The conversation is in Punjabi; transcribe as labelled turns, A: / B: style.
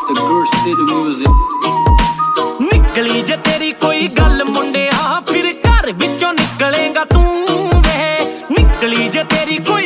A: the good city music।
B: ਨਿਕਲੀ ਜੇ ਤੇਰੀ ਕੋਈ ਗੱਲ ਮੁੰਡਿਆ ਫਿਰ ਘਰ ਵਿੱਚੋਂ ਨਿਕਲੇਗਾ ਤੂੰ ਵੇ। ਨਿਕਲੀ ਜੇ ਤੇਰੀ